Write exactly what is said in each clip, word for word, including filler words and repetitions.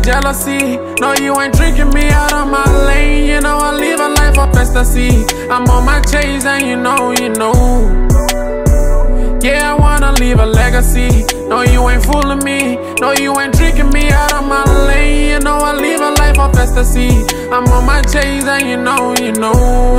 jealousy. No, you ain't drinking me out of my lane. You know I live a life of ecstasy. I'm on my chase and you know, you know. Yeah, I wanna leave a legacy. No, you ain't fooling me. No, you ain't drinking me out of my lane. You know I live a life of ecstasy. I'm on my chase and you know, you know.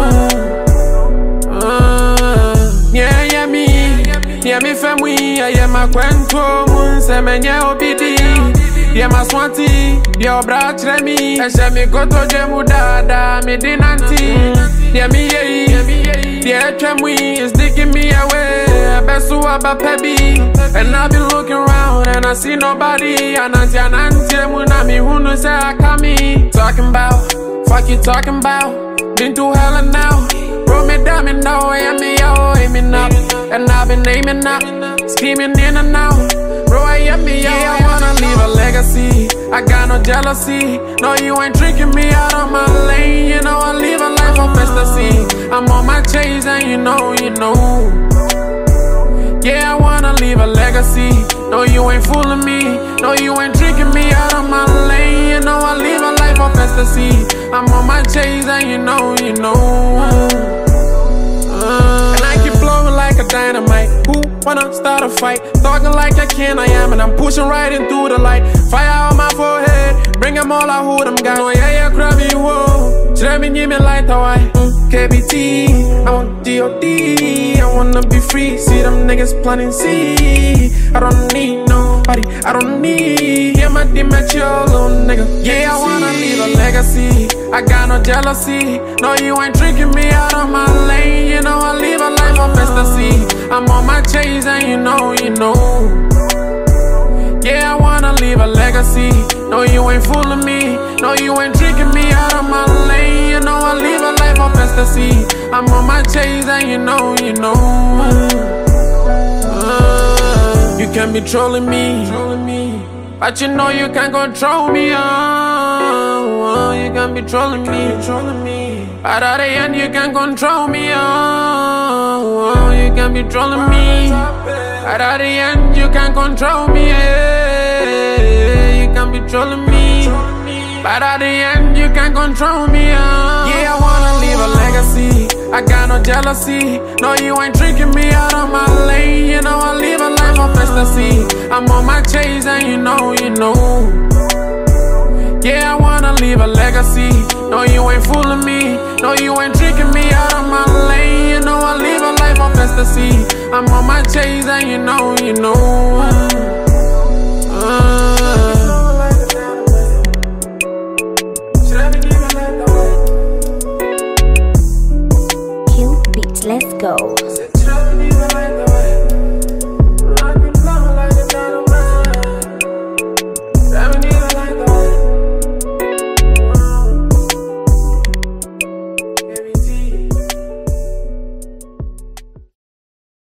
Uh, yeah, yeah, me. Yeah, me family. Yeah, my quento. Munse menye obidi. Yeah, my swanty. Yeah, brat me. I shall me go to jemu dada. Me dinanti. Yeah, me yeah. Yeah, Tramwe is digging me away. Besu abapebi. And I be looking around and I see nobody. Ananti ananti munami hunu say I come talking about, fuck you talking about. Been through hell and now. Roll me down and now I am me yo, aiming up. And I've been aiming up, scheming in and out. Bro, I am me yo, I wanna leave a legacy. I got no jealousy. No, you ain't drinking me out of my lane. You know I live a life of ecstasy. I'm on my chase and you know, you know. Yeah, I wanna leave a legacy. No, you ain't fooling me. No, you ain't drinking me out of my lane. You know I live a life of ecstasy. I'm on my chase and you know, you know. Uh, and I keep blowing like a dynamite. Who wanna start a fight? Talking like I can, I am, and I'm pushing right into the light. Fire on my forehead, bring them all out who them guys. Oh yeah, yeah, crabby, whoa. Should me give me light, how I K B T, I want D O D. I wanna be free, see them niggas planting C. I don't need nobody, I don't need. Yeah, my immature little nigga. Yeah, I wanna leave a legacy. I got no jealousy. No, you ain't drinking me out of my lane. You know I live a life of ecstasy. I'm on my chase and you know, you know. Yeah, I wanna leave a legacy. No, you ain't fooling me. No, you ain't drinking me out of my lane. You know I live a life of ecstasy. I'm on my chase and you know, you know. Uh, you can be trolling me, but you know you can't control me. Oh, you can be trolling me, but at the end you can't control me. Oh, you can be trolling me, but at the end you can't control me. You can be trolling me, but at the end you can't control me. Yeah, I wanna leave a legacy. I got no jealousy. No, you ain't drinking me out of my lane. You know I live a life of ecstasy. I'm on my chase and you know, you know. Yeah, I wanna leave a legacy. No, you ain't fooling me. No, you ain't drinking me out of my lane. You know I live a life of ecstasy. I'm on my chase and you know, you know. Uh, Q Beats, let's go.